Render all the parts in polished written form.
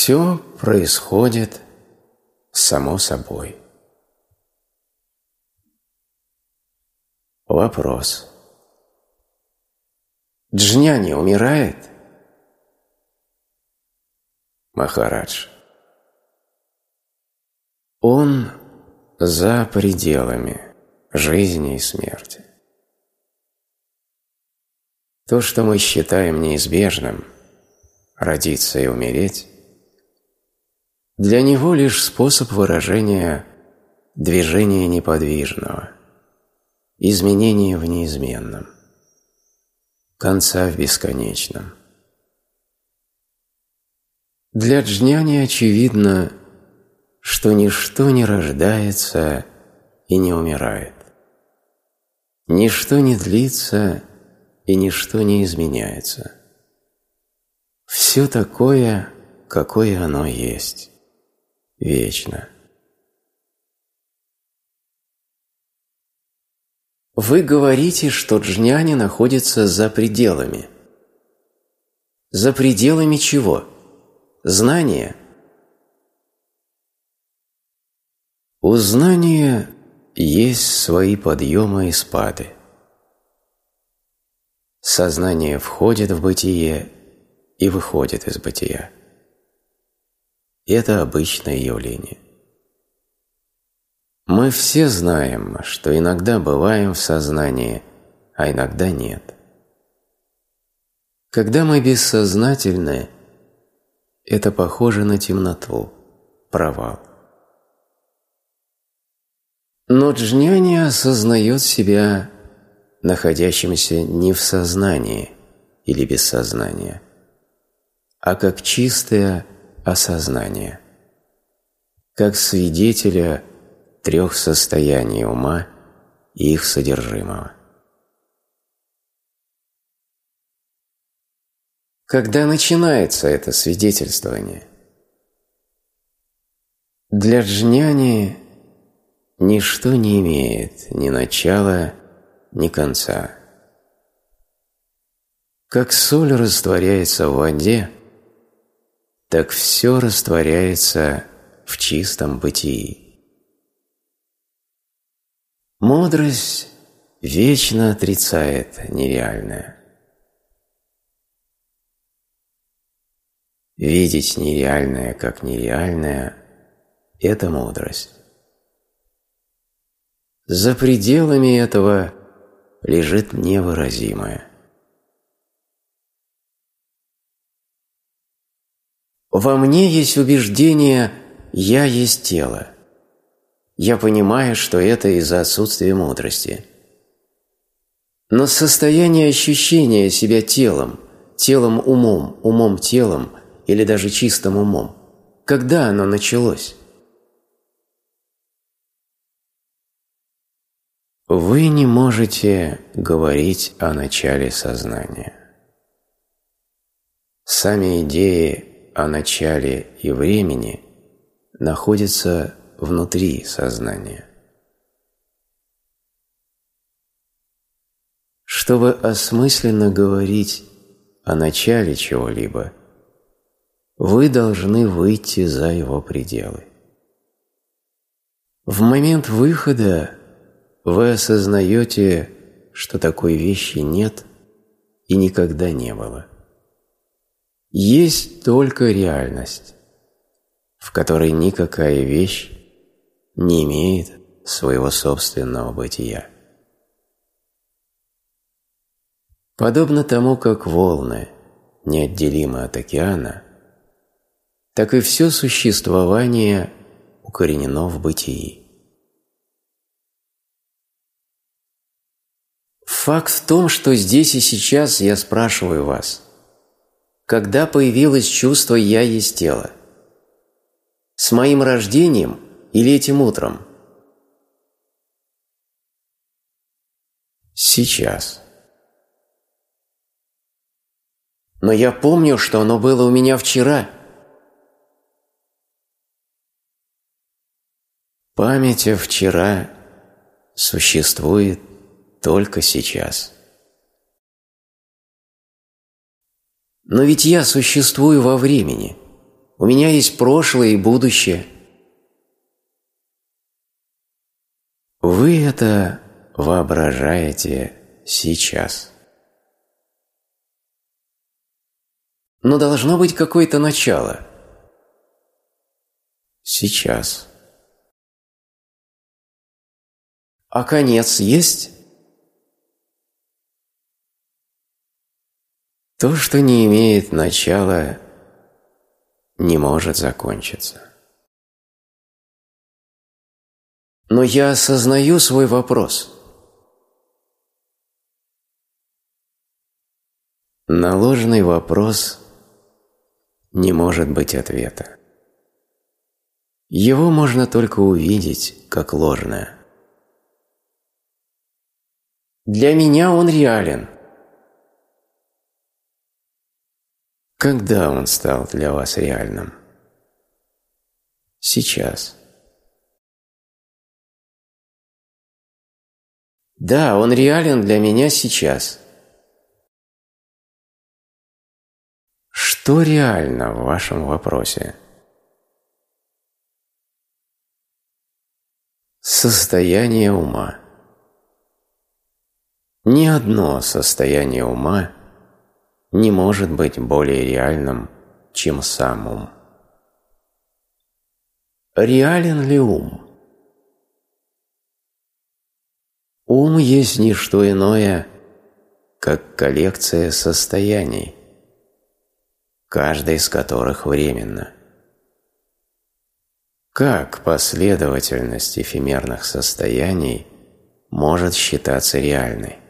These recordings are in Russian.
все происходит само собой. Вопрос. Джняни умирает? Махарадж. Он за пределами жизни и смерти. То, что мы считаем неизбежным, родиться и умереть, для него лишь способ выражения движения неподвижного, изменения в неизменном, конца в бесконечном. Для джняни очевидно, что ничто не рождается и не умирает, ничто не длится и ничто не изменяется. Все такое, какое оно есть, вечно. Вы говорите, что джняни находится за пределами. За пределами чего? Знания? У знания есть свои подъемы и спады. Сознание входит в бытие и выходит из бытия. Это обычное явление. Мы все знаем, что иногда бываем в сознании, а иногда нет. Когда мы бессознательны, это похоже на темноту, провал. Но джняни осознает себя находящимся не в сознании или без сознания, а как чистое осознание, как свидетеля трех состояний ума и их содержимого. Когда начинается это свидетельствование? Для джняни ничто не имеет ни начала, ни конца. Как соль растворяется в воде, так все растворяется в чистом бытии. Мудрость вечно отрицает нереальное. Видеть нереальное как нереальное – это мудрость. За пределами этого лежит невыразимое. Во мне есть убеждение «я есть тело». Я понимаю, что это из-за отсутствия мудрости. Но состояние ощущения себя телом, телом-умом, умом-телом или даже чистым умом, когда оно началось? Вы не можете говорить о начале сознания. Сами идеи о начале и времени находятся внутри сознания. Чтобы осмысленно говорить о начале чего-либо, вы должны выйти за его пределы. В момент выхода вы осознаете, что такой вещи нет и никогда не было. Есть только реальность, в которой никакая вещь не имеет своего собственного бытия. Подобно тому, как волны неотделимы от океана, так и все существование укоренено в бытии. Факт в том, что здесь и сейчас я спрашиваю вас, когда появилось чувство «я есть тело»? С моим рождением или этим утром? Сейчас. Но я помню, что оно было у меня вчера. Память о вчера существует только сейчас. Но ведь я существую во времени. У меня есть прошлое и будущее. Вы это воображаете сейчас. Но должно быть какое-то начало. Сейчас. А конец есть? То, что не имеет начала, не может закончиться. Но я осознаю свой вопрос. На ложный вопрос не может быть ответа. Его можно только увидеть как ложное. Для меня он реален. Когда он стал для вас реальным? Сейчас. Да, он реален для меня сейчас. Что реально в вашем вопросе? Состояние ума. Ни одно состояние ума не может быть более реальным, чем сам ум. Реален ли ум? Ум есть не что иное, как коллекция состояний, каждая из которых временна. Как последовательность эфемерных состояний может считаться реальной?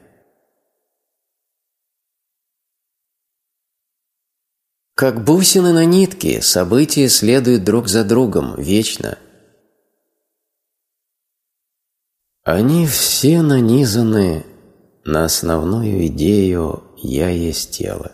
Как бусины на нитке, события следуют друг за другом вечно. Они все нанизаны на основную идею «я есть тело».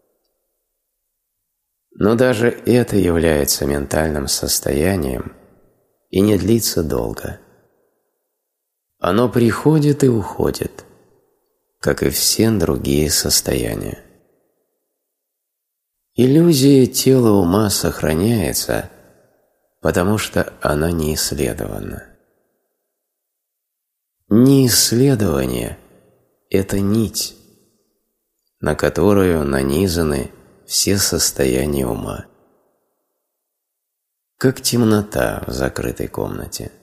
Но даже это является ментальным состоянием и не длится долго. Оно приходит и уходит, как и все другие состояния. Иллюзия тела ума сохраняется, потому что она не исследована. Неисследование – это нить, на которую нанизаны все состояния ума. Как темнота в закрытой комнате.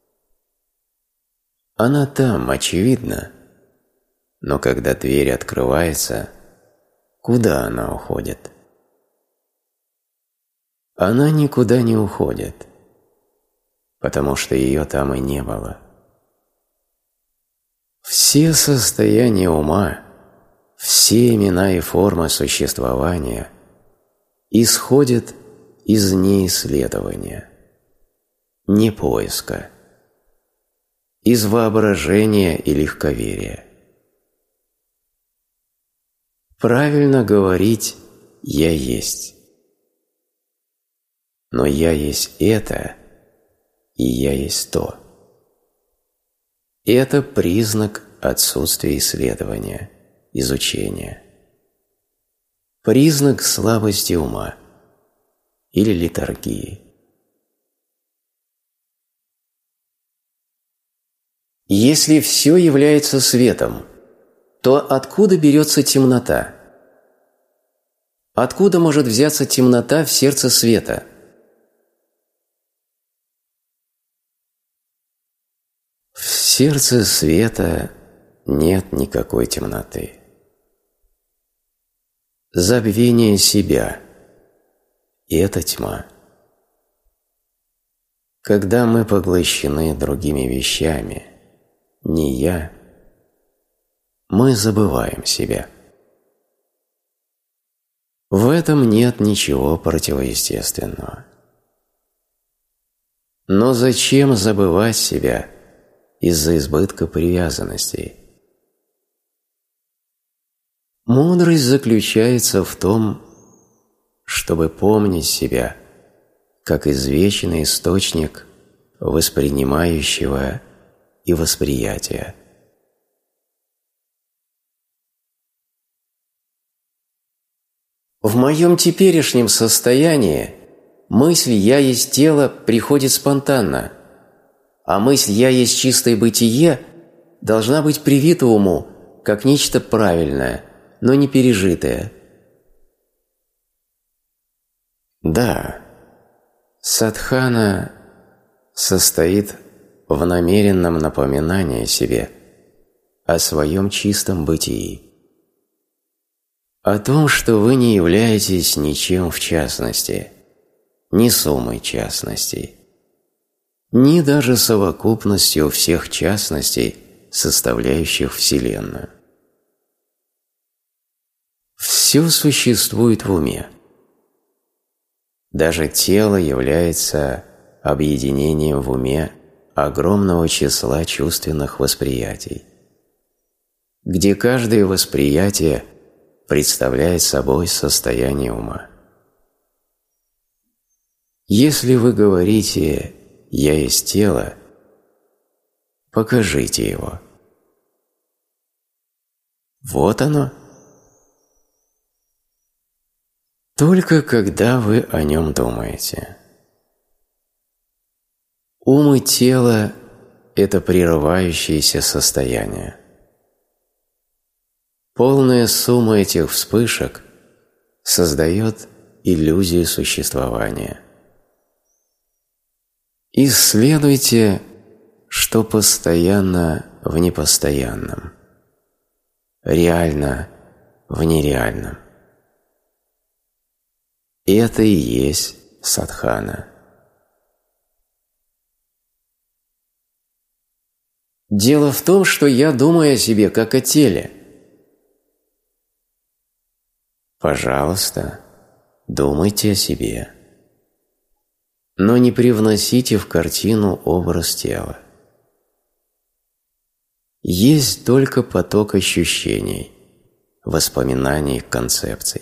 Она там, очевидно, но когда дверь открывается, куда она уходит? Она никуда не уходит, потому что ее там и не было. Все состояния ума, все имена и формы существования исходят из неисследования, не поиска, из воображения и легковерия. Правильно говорить «я есть». Но я есть это, и я есть то. Это признак отсутствия исследования, изучения. Признак слабости ума или летаргии. Если все является светом, то откуда берется темнота? Откуда может взяться темнота в сердце света? В сердце света нет никакой темноты. Забвение себя – это тьма. Когда мы поглощены другими вещами, не я, мы забываем себя. В этом нет ничего противоестественного. Но зачем забывать себя из-за избытка привязанностей? Мудрость заключается в том, чтобы помнить себя как извечный источник воспринимающего и восприятия. В моем теперешнем состоянии мысль «я есть тело» приходит спонтанно, а мысль «я есть чистое бытие» должна быть привита уму как нечто правильное, но не пережитое. Да, садхана состоит в намеренном напоминании себе о своем чистом бытии, о том, что вы не являетесь ничем в частности, ни суммой частностей, ни даже совокупностью всех частностей, составляющих Вселенную. Все существует в уме. Даже тело является объединением в уме огромного числа чувственных восприятий, где каждое восприятие представляет собой состояние ума. Если вы говорите «я есть тело», покажите его. Вот оно. Только когда вы о нем думаете. Ум и тело – это прерывающиеся состояния. Полная сумма этих вспышек создает иллюзию существования. Исследуйте, что постоянно в непостоянном, реально в нереальном. Это и есть садхана. Дело в том, что я думаю о себе как о теле. Пожалуйста, думайте о себе. Но не привносите в картину образ тела. Есть только поток ощущений, воспоминаний, концепций.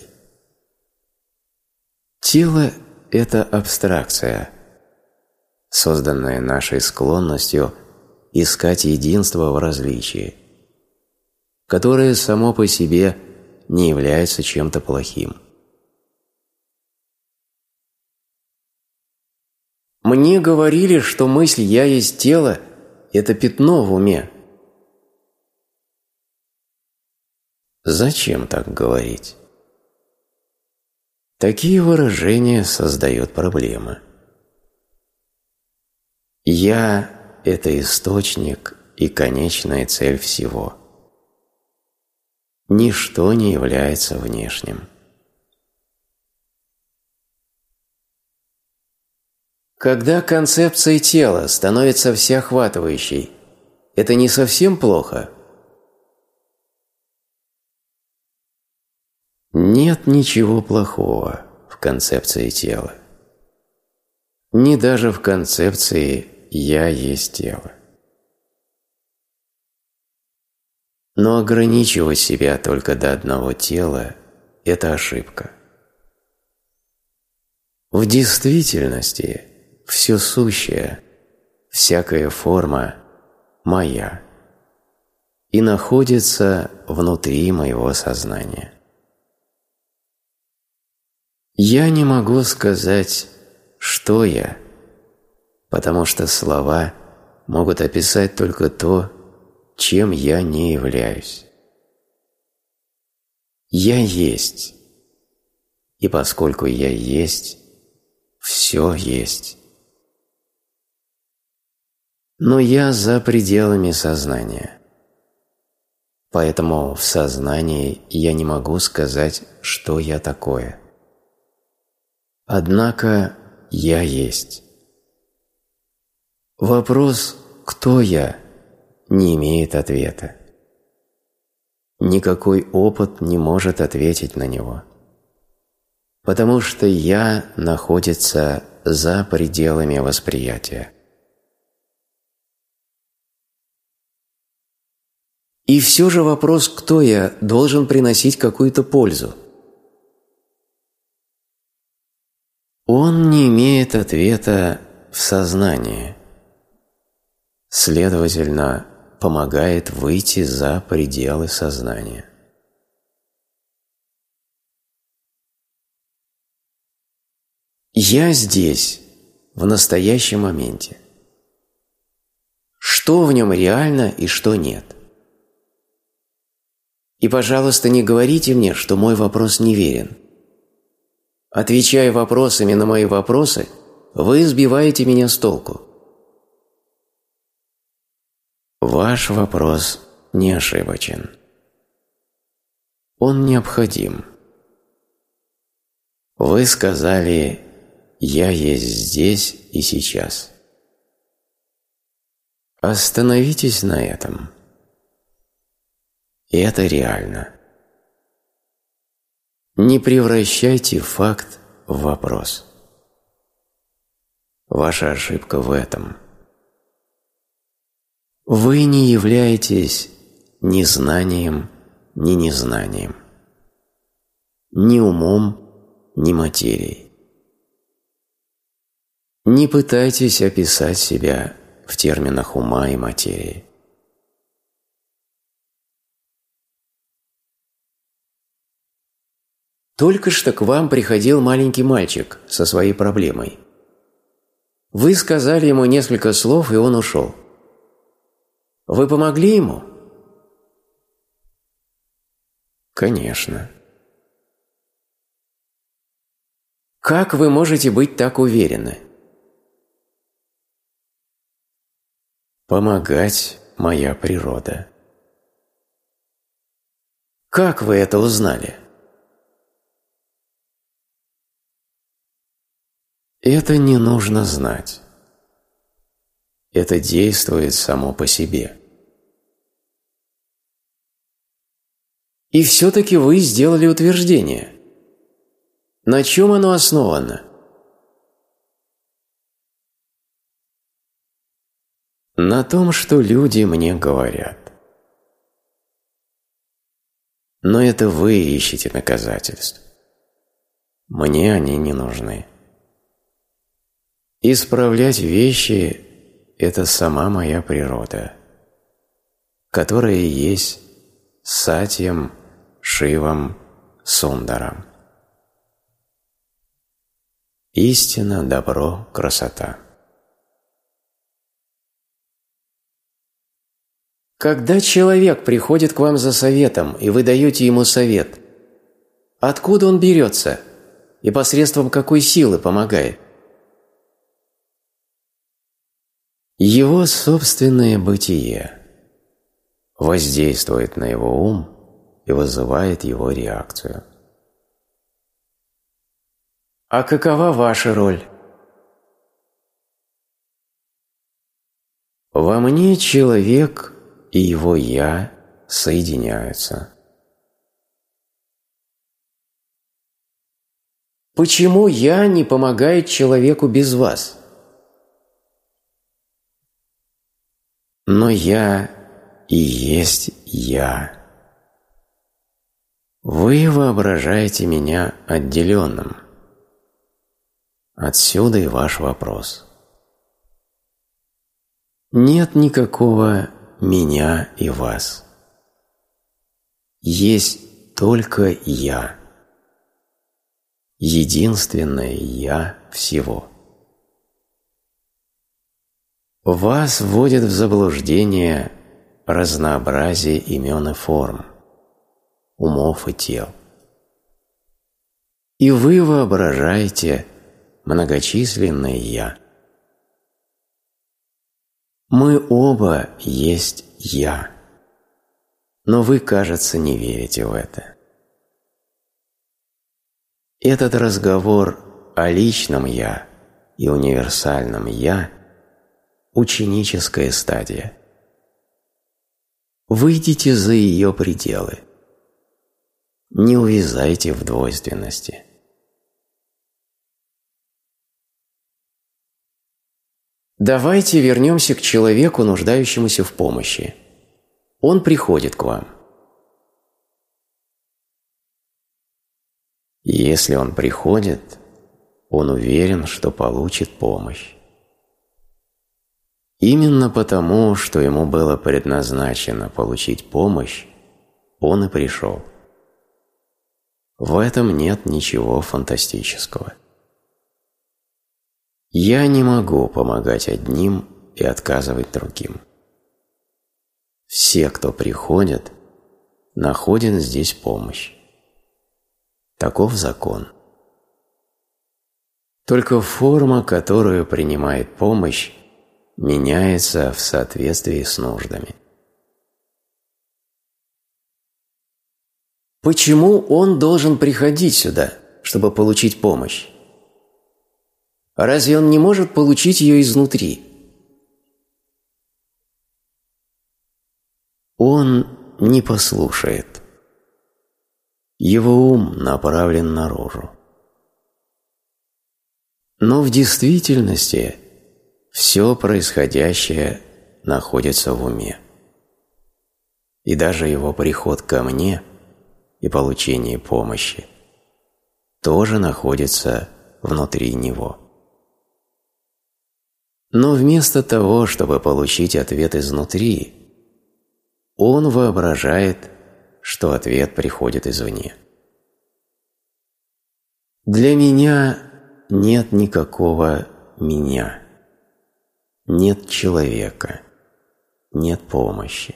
Тело – это абстракция, созданная нашей склонностью искать единство в различии, которое само по себе не является чем-то плохим. Мне говорили, что мысль «я есть тело» – это пятно в уме. Зачем так говорить? Такие выражения создают проблемы. «Я» – это источник и конечная цель всего. Ничто не является внешним. Когда концепция тела становится всеохватывающей, это не совсем плохо? Нет ничего плохого в концепции тела. Ни даже в концепции «я есть тело». Но ограничивать себя только до одного тела – это ошибка. В действительности все сущее, всякая форма – моя и находится внутри моего сознания. Я не могу сказать, что я, потому что слова могут описать только то, чем я не являюсь. Я есть, и поскольку я есть, все есть. Но я за пределами сознания, поэтому в сознании я не могу сказать, что я такое. Однако я есть. Вопрос «кто я?» не имеет ответа. Никакой опыт не может ответить на него, потому что «я» находится за пределами восприятия. И все же вопрос «кто я?» должен приносить какую-то пользу. Он не имеет ответа в сознании. Следовательно, помогает выйти за пределы сознания. Я здесь, в настоящем моменте. Что в нем реально и что нет? И, пожалуйста, не говорите мне, что мой вопрос неверен. Отвечая вопросами на мои вопросы, вы сбиваете меня с толку. Ваш вопрос не ошибочен. Он необходим. Вы сказали: «Я есть здесь и сейчас». Остановитесь на этом. Это реально. Не превращайте факт в вопрос. Ваша ошибка в этом. Вы не являетесь ни знанием, ни незнанием, ни умом, ни материей. Не пытайтесь описать себя в терминах ума и материи. Только что к вам приходил маленький мальчик со своей проблемой. Вы сказали ему несколько слов, и он ушел. Вы помогли ему? Конечно. Как вы можете быть так уверены? Помогать – моя природа. Как вы это узнали? Это не нужно знать. Это действует само по себе. И все-таки вы сделали утверждение. На чем оно основано? На том, что люди мне говорят. Но это вы ищете доказательств. Мне они не нужны. Исправлять вещи – это сама моя природа, которая есть Сатьям, Шивам, Сундаром. Истина, добро, красота. Когда человек приходит к вам за советом, и вы даете ему совет, откуда он берется и посредством какой силы помогает? Его собственное бытие воздействует на его ум и вызывает его реакцию. А какова ваша роль? Во мне человек и его «я» соединяются. Почему «я» не помогает человеку без вас? Но я и есть я. Вы воображаете меня отделенным. Отсюда и ваш вопрос. Нет никакого меня и вас. Есть только я. Единственное я всего. Вас вводит в заблуждение разнообразие имен и форм, умов и тел. И вы воображаете многочисленное «я». Мы оба есть «я», но вы, кажется, не верите в это. Этот разговор о личном «я» и универсальном «я» – ученическая стадия. Выйдите за ее пределы. Не увязайте в двойственности. Давайте вернемся к человеку, нуждающемуся в помощи. Он приходит к вам. Если он приходит, он уверен, что получит помощь. Именно потому, что ему было предназначено получить помощь, он и пришел. В этом нет ничего фантастического. Я не могу помогать одним и отказывать другим. Все, кто приходит, находят здесь помощь. Таков закон. Только форма, которую принимает помощь, меняется в соответствии с нуждами. Почему он должен приходить сюда, чтобы получить помощь? Разве он не может получить ее изнутри? Он не послушает. Его ум направлен наружу. Но в действительности все происходящее находится в уме. И даже его приход ко мне и получение помощи тоже находится внутри него. Но вместо того, чтобы получить ответ изнутри, он воображает, что ответ приходит извне. Для меня нет никакого «меня». Нет человека, нет помощи.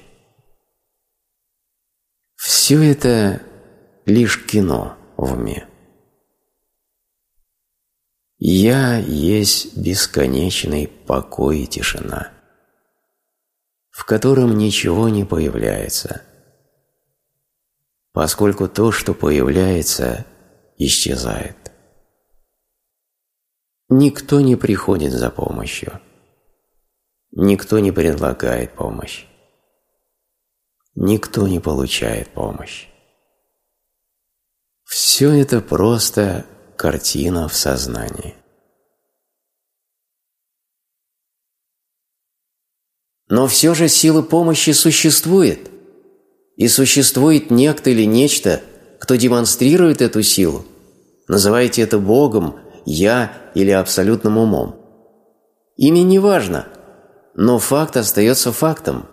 Все это лишь кино в уме. Я есть бесконечный покой и тишина, в котором ничего не появляется, поскольку то, что появляется, исчезает. Никто не приходит за помощью. Никто не предлагает помощь. Никто не получает помощь. Все это просто картина в сознании. Но все же сила помощи существует. И существует некто или нечто, кто демонстрирует эту силу. Называйте это Богом, Я или абсолютным умом. Имя не важно, но факт остается фактом.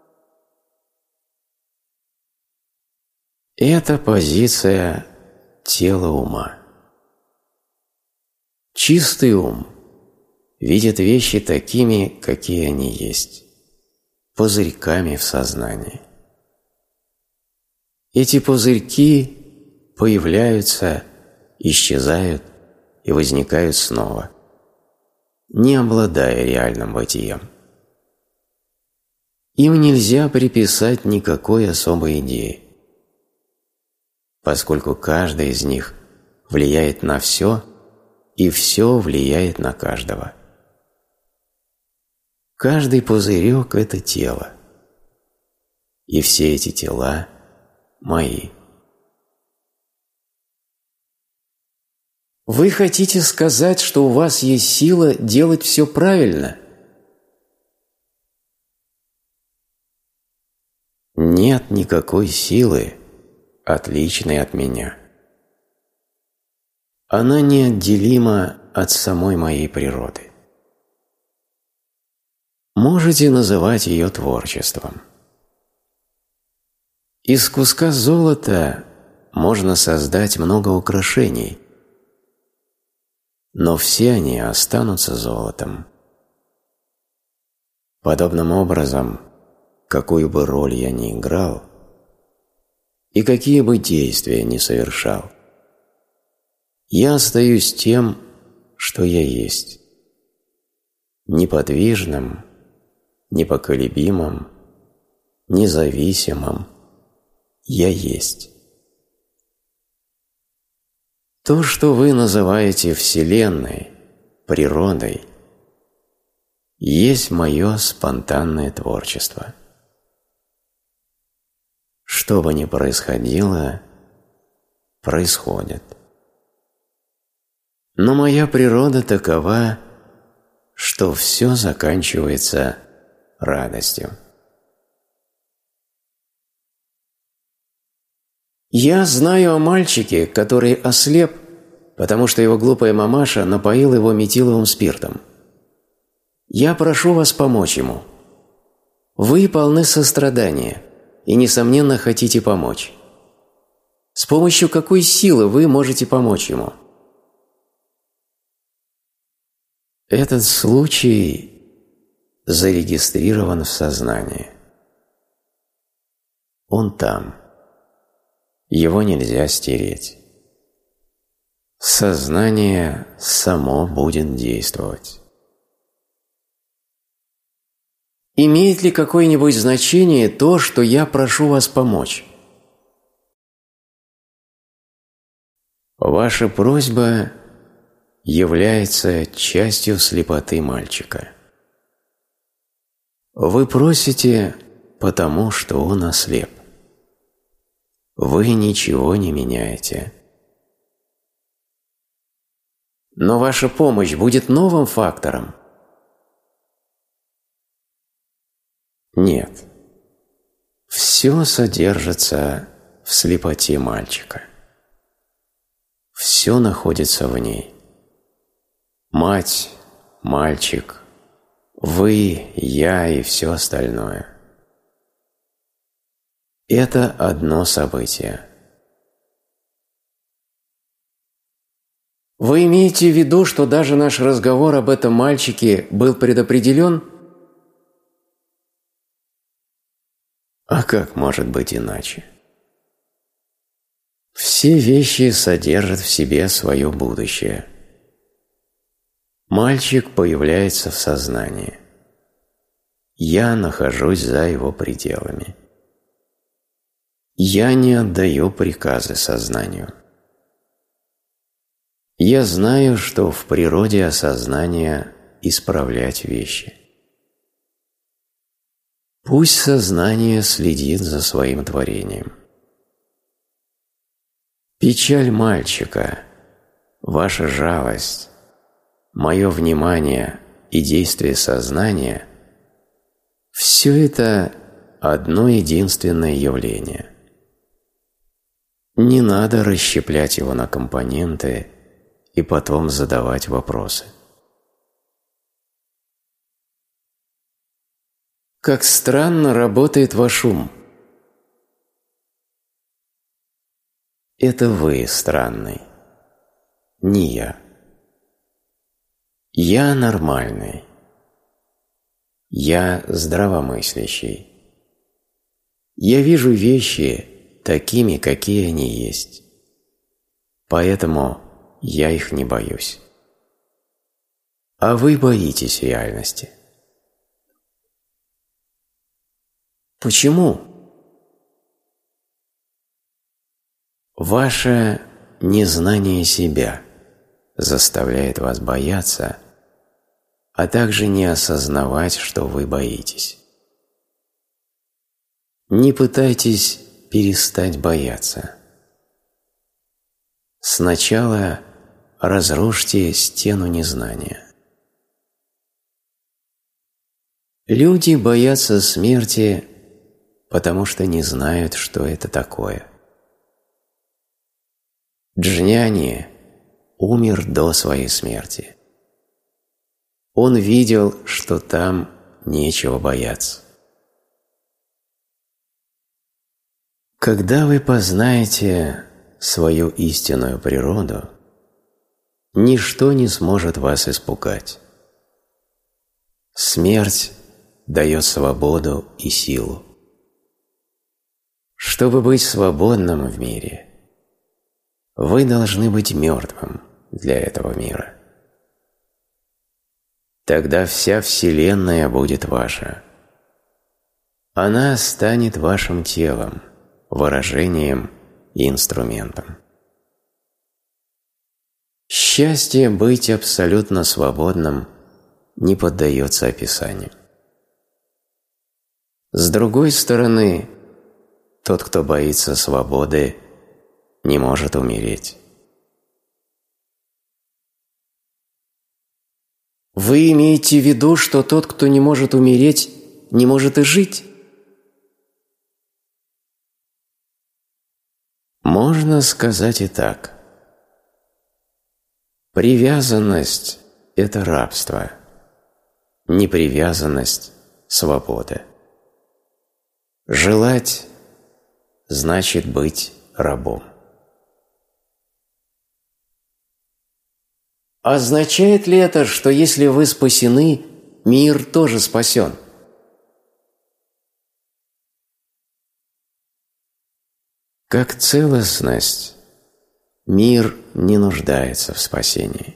Это позиция тела ума. Чистый ум видит вещи такими, какие они есть, пузырьками в сознании. Эти пузырьки появляются, исчезают и возникают снова, не обладая реальным бытием. Им нельзя приписать никакой особой идеи, поскольку каждый из них влияет на все, и все влияет на каждого. Каждый пузырек – это тело, и все эти тела мои. Вы хотите сказать, что у вас есть сила делать все правильно? Нет никакой силы, отличной от меня. Она неотделима от самой моей природы. Можете называть ее творчеством. Из куска золота можно создать много украшений, но все они останутся золотом. Подобным образом, какую бы роль я ни играл и какие бы действия ни совершал, я остаюсь тем, что я есть, неподвижным, непоколебимым, независимым. Я есть. То, что вы называете Вселенной, природой, есть мое спонтанное творчество. Что бы ни происходило, происходит. Но моя природа такова, что все заканчивается радостью. Я знаю о мальчике, который ослеп, потому что его глупая мамаша напоила его метиловым спиртом. Я прошу вас помочь ему. Вы полны сострадания и, несомненно, хотите помочь. С помощью какой силы вы можете помочь ему? Этот случай зарегистрирован в сознании. Он там. Его нельзя стереть. Сознание само будет действовать. Имеет ли какое-нибудь значение то, что я прошу вас помочь? Ваша просьба является частью слепоты мальчика. Вы просите, потому что он ослеп. Вы ничего не меняете. Но ваша помощь будет новым фактором? Нет. Все содержится в слепоте мальчика. Все находится в ней. Мать, мальчик, вы, я и все остальное. Это одно событие. Вы имеете в виду, что даже наш разговор об этом мальчике был предопределен? А как может быть иначе? Все вещи содержат в себе свое будущее. Мальчик появляется в сознании. Я нахожусь за его пределами. Я не отдаю приказы сознанию. Я знаю, что в природе осознания исправлять вещи. Пусть сознание следит за своим творением. Печаль мальчика, ваша жалость, мое внимание и действие сознания – все это одно единственное явление. Не надо расщеплять его на компоненты и потом задавать вопросы. Как странно работает ваш ум. Это вы странный, не я. Я нормальный. Я здравомыслящий. Я вижу вещи такими, какие они есть. Поэтому я их не боюсь. А вы боитесь реальности. Почему? Ваше незнание себя заставляет вас бояться, а также не осознавать, что вы боитесь. Не пытайтесь перестать бояться. Сначала разрушьте стену незнания. Люди боятся смерти, потому что не знают, что это такое. Джняни умер до своей смерти. Он видел, что там нечего бояться. Когда вы познаете свою истинную природу, ничто не сможет вас испугать. Смерть дает свободу и силу. Чтобы быть свободным в мире, вы должны быть мертвым для этого мира. Тогда вся Вселенная будет ваша. Она станет вашим телом, выражением и инструментом. Счастье быть абсолютно свободным не поддается описанию. С другой стороны, тот, кто боится свободы, не может умереть. Вы имеете в виду, что тот, кто не может умереть, не может и жить? Можно сказать и так. Привязанность – это рабство. Непривязанность – свобода. Желать – значит быть рабом. Означает ли это, что если вы спасены, мир тоже спасен? Как целостность, мир не нуждается в спасении.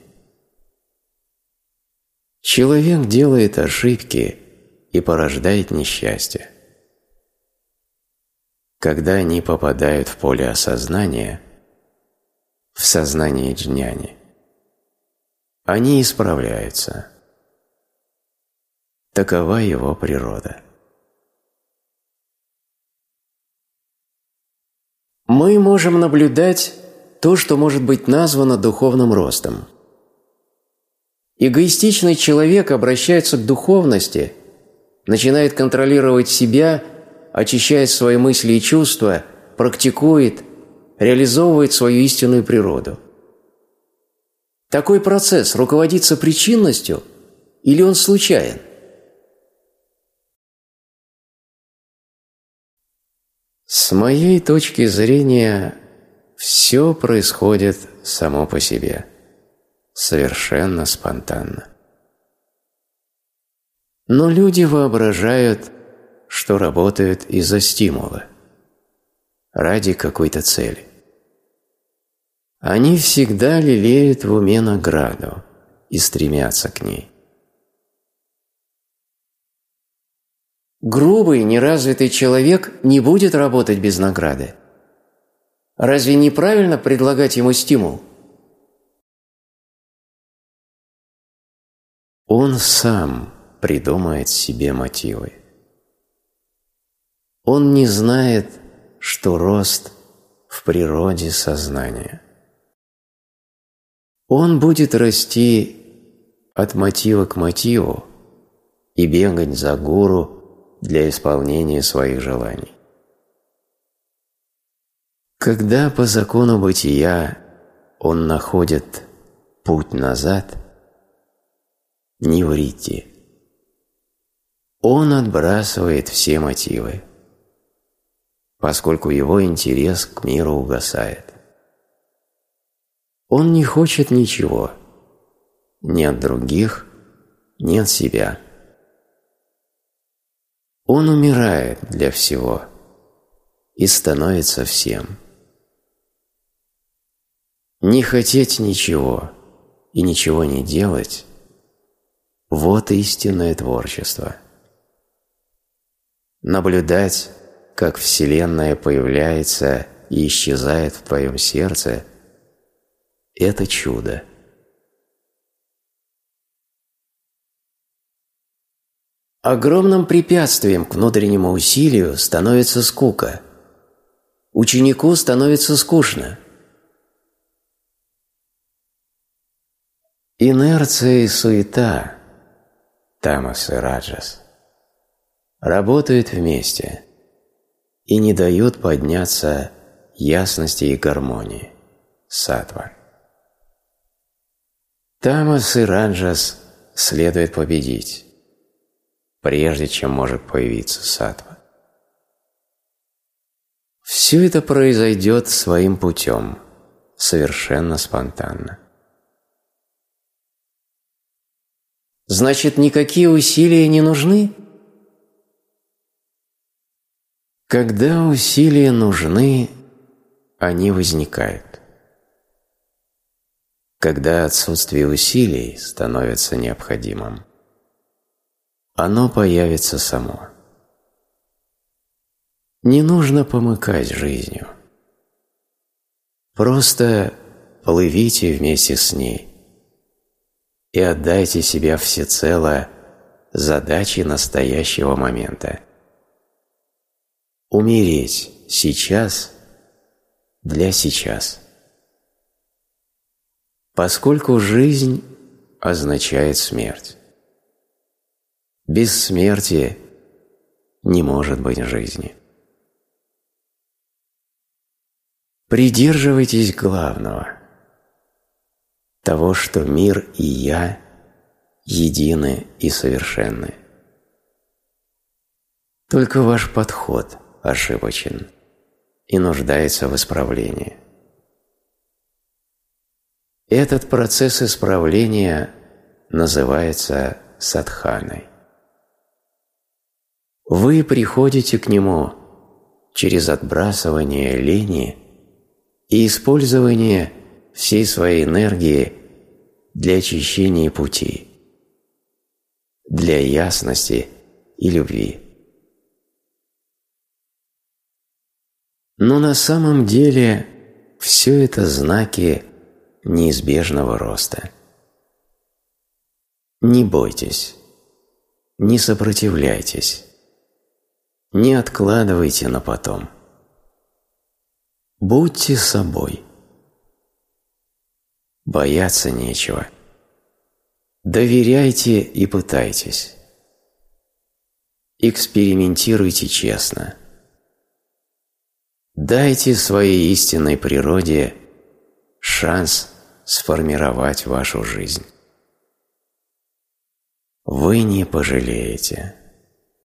Человек делает ошибки и порождает несчастье. Когда они попадают в поле осознания, в сознание джняни, они исправляются. Такова его природа. Мы можем наблюдать то, что может быть названо духовным ростом. Эгоистичный человек обращается к духовности, начинает контролировать себя, очищает свои мысли и чувства, практикует, реализовывает свою истинную природу. Такой процесс руководится причинностью или он случайен? С моей точки зрения, все происходит само по себе, совершенно спонтанно. Но люди воображают, что работают из-за стимула, ради какой-то цели. Они всегда лелеют в уме награду и стремятся к ней. Грубый, неразвитый человек не будет работать без награды. Разве неправильно предлагать ему стимул? Он сам придумает себе мотивы. Он не знает, что рост в природе сознания. Он будет расти от мотива к мотиву и бегать за гуру для исполнения своих желаний. Когда по закону бытия он находит путь назад, не врите. Он отбрасывает все мотивы, поскольку его интерес к миру угасает. Он не хочет ничего, ни от других, ни от себя. Он умирает для всего и становится всем. Не хотеть ничего и ничего не делать – вот истинное творчество. Наблюдать, как Вселенная появляется и исчезает в твоем сердце – это чудо. Огромным препятствием к внутреннему усилию становится скука. Ученику становится скучно. Инерция и суета, тамас и раджас, работают вместе и не дают подняться ясности и гармонии, саттва. Тамас и раджас следует победить, прежде чем может появиться саттва. Все это произойдет своим путем, совершенно спонтанно. Значит, никакие усилия не нужны? Когда усилия нужны, они возникают. Когда отсутствие усилий становится необходимым, оно появится само. Не нужно помыкать жизнью. Просто плывите вместе с ней и отдайте себя всецело задаче настоящего момента. Умереть сейчас для сейчас. Поскольку жизнь означает смерть. Без смерти не может быть жизни. Придерживайтесь главного, того, что мир и я едины и совершенны. Только ваш подход ошибочен и нуждается в исправлении. Этот процесс исправления называется садханой. Вы приходите к нему через отбрасывание лени и использование всей своей энергии для очищения пути, для ясности и любви. Но на самом деле все это знаки неизбежного роста. Не бойтесь, не сопротивляйтесь, не откладывайте на потом. Будьте собой. Бояться нечего. Доверяйте и пытайтесь. Экспериментируйте честно. Дайте своей истинной природе шанс сформировать вашу жизнь. Вы не пожалеете.